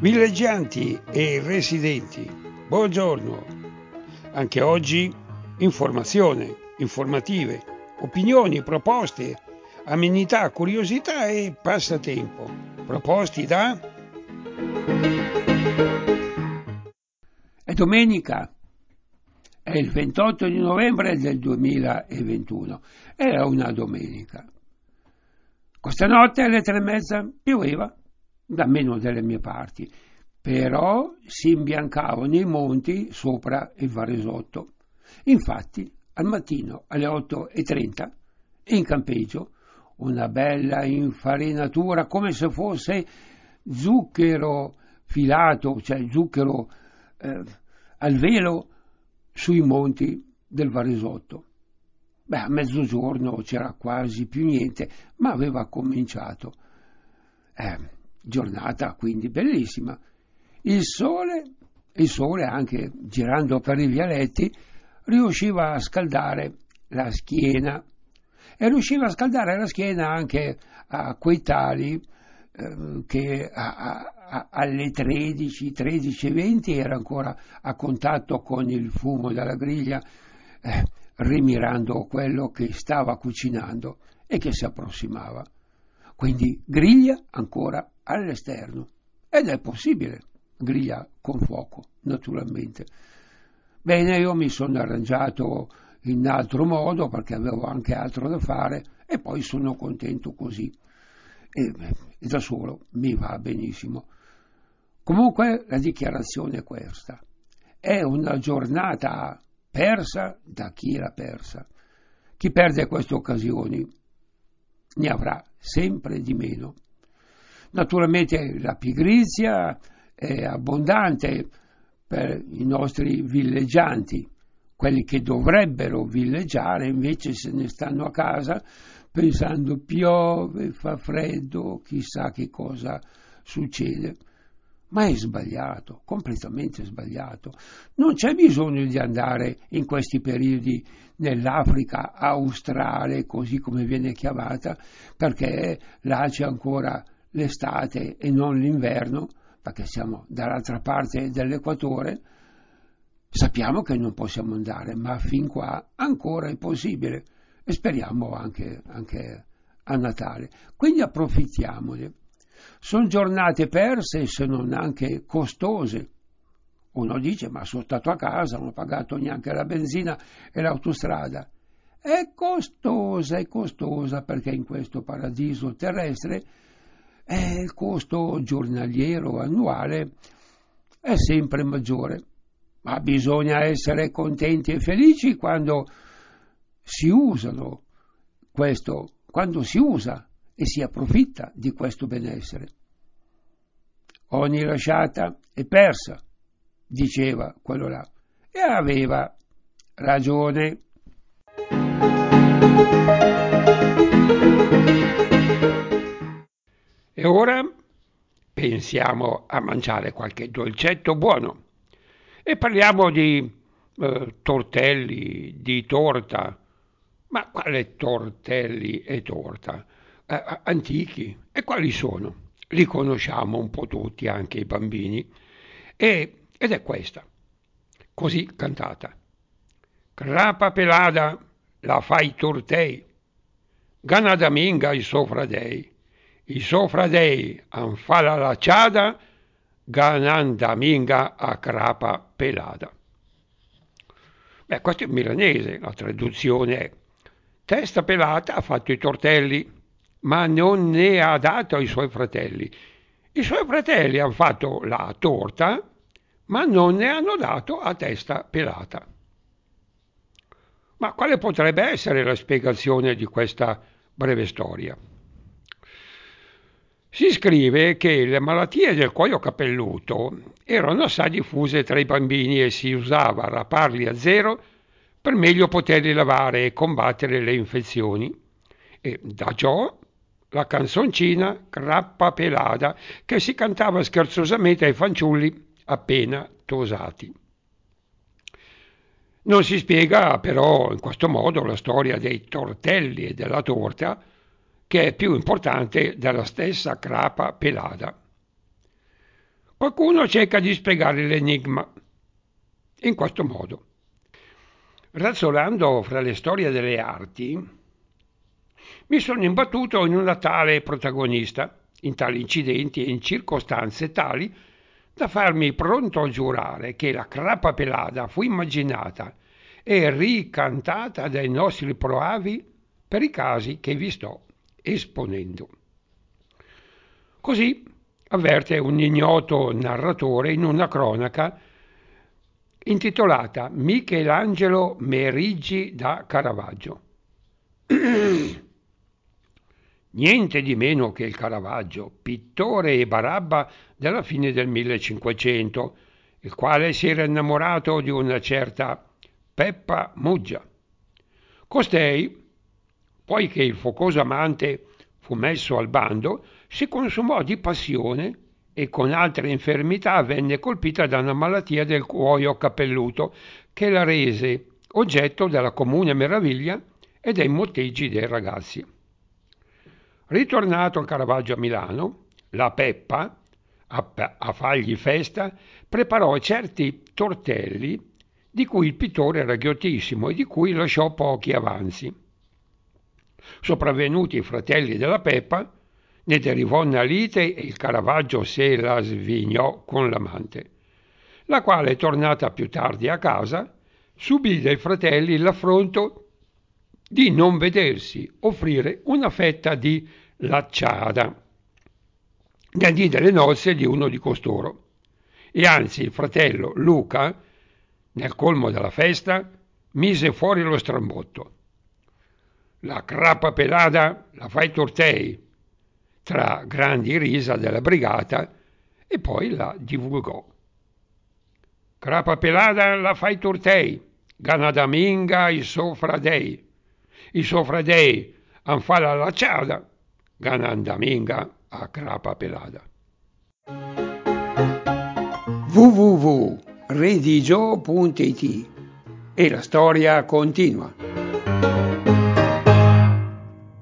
Villeggianti e residenti, buongiorno. Anche oggi informazione, informative, opinioni, proposte, amenità, curiosità e passatempo. Proposti da... È domenica, è il 28 di novembre del 2021, era una domenica. Questa notte alle 3:30 pioveva, da meno delle mie parti, però si imbiancavano i monti sopra il Varesotto. Infatti, al mattino alle 8:30, in campeggio, una bella infarinatura come se fosse zucchero filato, cioè zucchero al velo sui monti del Varesotto. A mezzogiorno c'era quasi più niente, ma aveva cominciato. Giornata quindi bellissima. Il sole anche girando per i vialetti riusciva a scaldare la schiena e riusciva a scaldare la schiena anche a quei tali che alle 13:20 era ancora a contatto con il fumo della griglia, rimirando quello che stava cucinando e che si approssimava. Quindi griglia ancora all'esterno, ed è possibile, griglia con fuoco, naturalmente. Bene, io mi sono arrangiato in altro modo perché avevo anche altro da fare e poi sono contento così. E da solo mi va benissimo. Comunque la dichiarazione è questa: è una giornata persa da chi l'ha persa. Chi perde queste occasioni ne avrà sempre di meno. Naturalmente la pigrizia è abbondante per i nostri villeggianti, quelli che dovrebbero villeggiare invece se ne stanno a casa pensando piove, fa freddo, chissà che cosa succede. Ma è sbagliato, completamente sbagliato. Non c'è bisogno di andare in questi periodi nell'Africa australe, così come viene chiamata, perché là c'è ancora l'estate e non l'inverno, perché siamo dall'altra parte dell'equatore. Sappiamo che non possiamo andare, ma fin qua ancora è possibile e speriamo anche a Natale. Quindi approfittiamone. Sono giornate perse, se non anche costose. Uno dice: ma sono stato a casa, non ho pagato neanche la benzina e l'autostrada. È costosa perché in questo paradiso terrestre il costo giornaliero annuale è sempre maggiore. Ma bisogna essere contenti e felici quando si usano questo, quando si usa e si approfitta di questo benessere. Ogni lasciata è persa, diceva quello là, e aveva ragione. E ora pensiamo a mangiare qualche dolcetto buono e parliamo di tortelli, di torta. Ma quale tortelli e torta? Antichi. E quali sono? Li conosciamo un po' tutti, anche i bambini. Ed è questa, così cantata. Crapa pelada, la fai tortei, ganadaminga i sofradei an fa la lacciada, ganandaminga a crapa pelada. Questo è milanese, la traduzione è: testa pelata ha fatto i tortelli, ma non ne ha dato ai suoi fratelli. I suoi fratelli hanno fatto la torta, ma non ne hanno dato a testa pelata. Ma quale potrebbe essere la spiegazione di questa breve storia? Si scrive che le malattie del cuoio capelluto erano assai diffuse tra i bambini e si usava raparli a zero per meglio poterli lavare e combattere le infezioni. E da ciò la canzoncina Crappa pelada che si cantava scherzosamente ai fanciulli appena tosati. Non si spiega però in questo modo la storia dei tortelli e della torta, che è più importante della stessa crapa pelada. Qualcuno cerca di spiegare l'enigma in questo modo. Razzolando fra le storie delle arti, mi sono imbattuto in una tale protagonista, in tali incidenti e in circostanze tali da farmi pronto a giurare che la Crapa Pelada fu immaginata e ricantata dai nostri proavi per i casi che vi sto esponendo. Così avverte un ignoto narratore in una cronaca intitolata Michelangelo Meriggi da Caravaggio. Niente di meno che il Caravaggio, pittore e barabba della fine del 1500, il quale si era innamorato di una certa Peppa Muggia. Costei, poiché il focoso amante fu messo al bando, si consumò di passione e con altre infermità venne colpita da una malattia del cuoio capelluto che la rese oggetto della comune meraviglia e dei motteggi dei ragazzi. Ritornato il Caravaggio a Milano, la Peppa, a fargli festa, preparò certi tortelli di cui il pittore era ghiottissimo e di cui lasciò pochi avanzi. Sopravvenuti i fratelli della Peppa, ne derivò una lite e il Caravaggio se la svignò con l'amante, la quale, tornata più tardi a casa, subì dai fratelli l'affronto di non vedersi offrire una fetta di lacciada nel dì delle nozze di uno di costoro. E anzi il fratello Luca, nel colmo della festa, mise fuori lo strambotto. La Crapa Pelada la fai tortei, tra grandi risa della brigata, e poi la divulgò. Crapa Pelada la fai tortei, ganadaminga i sofradei. I sofradei han fa la lacciada, ganadaminga a Crapa Pelada. www.redigio.it e la storia continua.